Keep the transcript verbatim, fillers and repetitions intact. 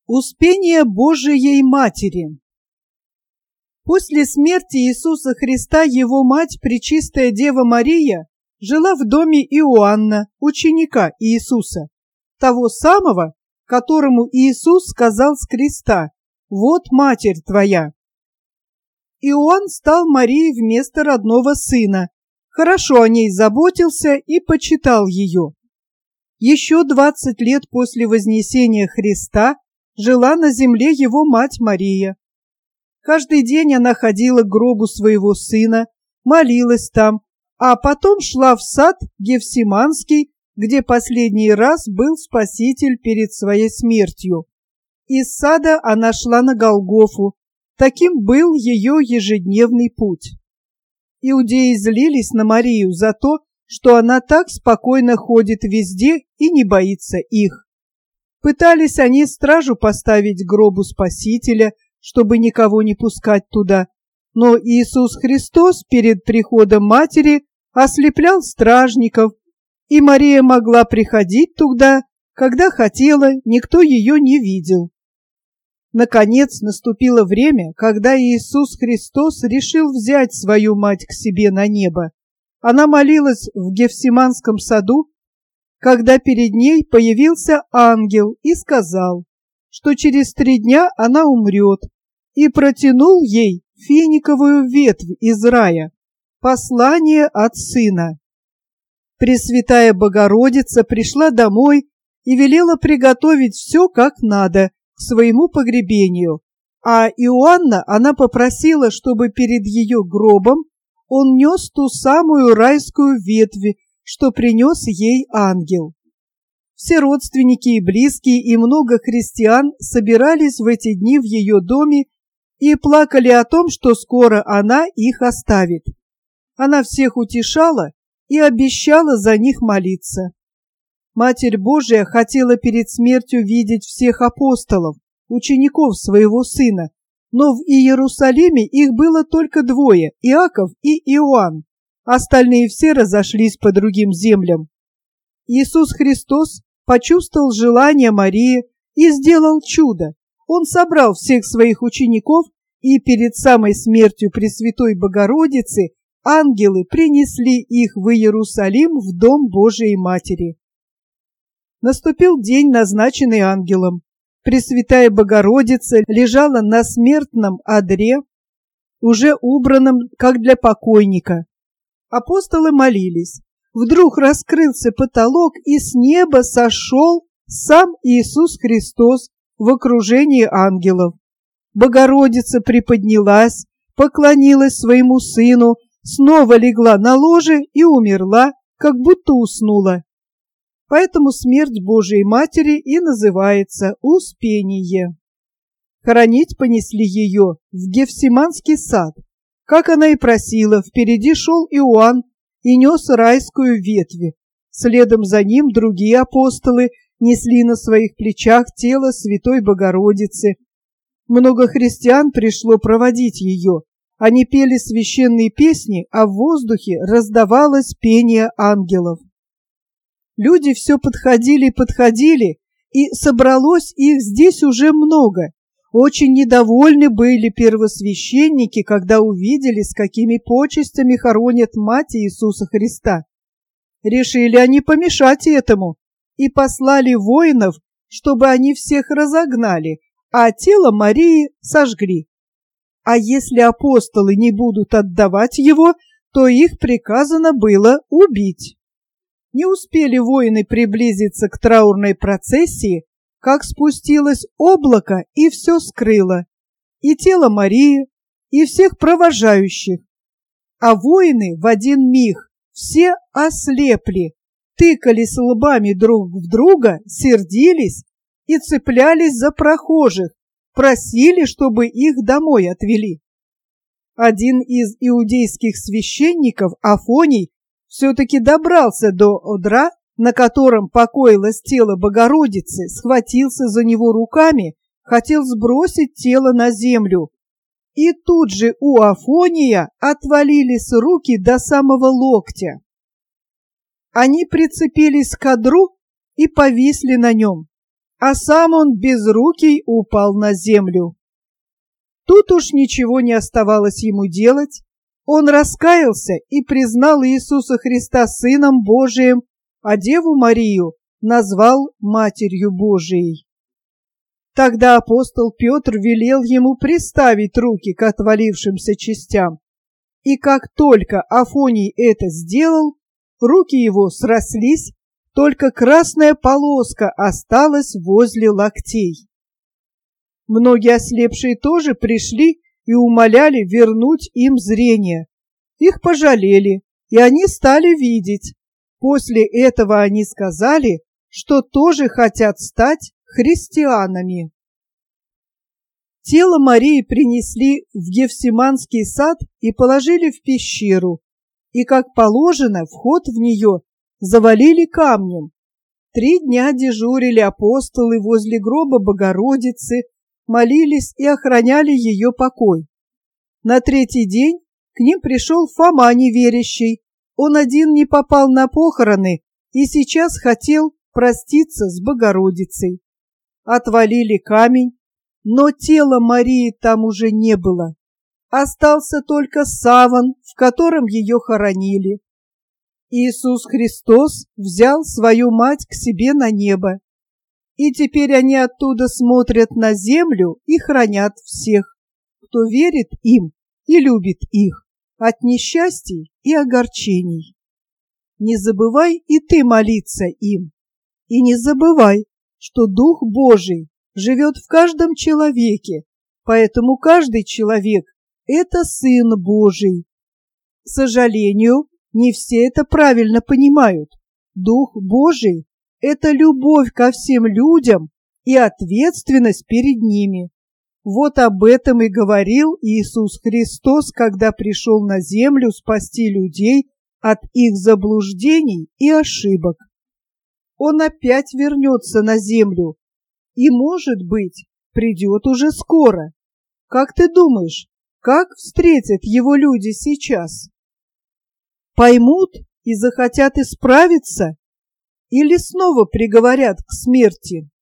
Успение Божией Матери. После смерти Иисуса Христа его мать, Пречистая Дева Мария, жила в доме Иоанна, ученика Иисуса, того самого, которому Иисус сказал с креста: «Вот матерь твоя». Иоанн стал Марии вместо родного сына, хорошо о ней заботился и почитал ее. Еще двадцать лет после вознесения Христа жила на земле его мать Мария. Каждый день она ходила к гробу своего сына, молилась там, а потом шла в сад Гефсиманский, где последний раз был Спаситель перед своей смертью. Из сада она шла на Голгофу. Таким был ее ежедневный путь. Иудеи злились на Марию за то, что она так спокойно ходит везде и не боится их. Пытались они стражу поставить гробу Спасителя, чтобы никого не пускать туда, но Иисус Христос перед приходом матери ослеплял стражников, и Мария могла приходить туда, когда хотела, никто ее не видел. Наконец наступило время, когда Иисус Христос решил взять свою мать к себе на небо. Она молилась в Гефсиманском саду, когда перед ней появился ангел и сказал, что через три дня она умрет, и протянул ей финиковую ветвь из рая, послание от Сына. Пресвятая Богородица пришла домой и велела приготовить все как надо к своему погребению, а Иоанна она попросила, чтобы перед ее гробом он нес ту самую райскую ветвь, что принес ей ангел. Все родственники и близкие и много христиан собирались в эти дни в ее доме и плакали о том, что скоро она их оставит. Она всех утешала и обещала за них молиться. Матерь Божия хотела перед смертью видеть всех апостолов, учеников своего сына, но в Иерусалиме их было только двое – Иаков и Иоанн. Остальные все разошлись по другим землям. Иисус Христос почувствовал желание Марии и сделал чудо. Он собрал всех своих учеников, и перед самой смертью Пресвятой Богородицы ангелы принесли их в Иерусалим в дом Божией Матери. Наступил день, назначенный ангелом. Пресвятая Богородица лежала на смертном одре, уже убранном, как для покойника. Апостолы молились. Вдруг раскрылся потолок, и с неба сошел сам Иисус Христос в окружении ангелов. Богородица приподнялась, поклонилась своему сыну, снова легла на ложе и умерла, как будто уснула. Поэтому смерть Божией Матери и называется Успение. Хоронить понесли ее в Гефсиманский сад. Как она и просила, впереди шел Иоанн и нес райскую ветвь. Следом за ним другие апостолы несли на своих плечах тело Святой Богородицы. Много христиан пришло проводить ее. Они пели священные песни, а в воздухе раздавалось пение ангелов. Люди все подходили и подходили, и собралось их здесь уже много. Очень недовольны были первосвященники, когда увидели, с какими почестями хоронят мать Иисуса Христа. Решили они помешать этому и послали воинов, чтобы они всех разогнали, а тело Марии сожгли. А если апостолы не будут отдавать его, то их приказано было убить. Не успели воины приблизиться к траурной процессии, как спустилось облако и все скрыло, и тело Марии, и всех провожающих. А воины в один миг все ослепли, тыкались лбами друг в друга, сердились и цеплялись за прохожих, просили, чтобы их домой отвели. Один из иудейских священников, Афоний, все-таки добрался до одра, на котором покоилось тело Богородицы, схватился за него руками, хотел сбросить тело на землю. И тут же у Афония отвалились руки до самого локтя. Они прицепились к одру и повисли на нем. а сам он безрукий упал на землю. Тут уж ничего не оставалось ему делать. Он раскаялся и признал Иисуса Христа Сыном Божиим, а Деву Марию назвал Матерью Божией. Тогда апостол Петр велел ему приставить руки к отвалившимся частям, и как только Афоний это сделал, руки его срослись, только красная полоска осталась возле локтей. Многие ослепшие тоже пришли и умоляли вернуть им зрение. Их пожалели, и они стали видеть. После этого они сказали, что тоже хотят стать христианами. Тело Марии принесли в Гефсиманский сад и положили в пещеру, и, как положено, вход в нее завалили камнем. Три дня дежурили апостолы возле гроба Богородицы, молились и охраняли ее покой. На третий день к ним пришел Фома неверящий. Он один не попал на похороны и сейчас хотел проститься с Богородицей. Отвалили камень, но тела Марии там уже не было. Остался только саван, в котором ее хоронили. Иисус Христос взял свою мать к себе на небо, и теперь они оттуда смотрят на землю и хранят всех, кто верит им и любит их, от несчастий и огорчений. Не забывай и ты молиться им, и не забывай, что Дух Божий живет в каждом человеке, поэтому каждый человек – это Сын Божий. К сожалению, не все это правильно понимают. Дух Божий – это любовь ко всем людям и ответственность перед ними. Вот об этом и говорил Иисус Христос, когда пришел на землю спасти людей от их заблуждений и ошибок. Он опять вернется на землю и, может быть, придет уже скоро. Как ты думаешь, как встретят его люди сейчас? Поймут и захотят исправиться или снова приговорят к смерти?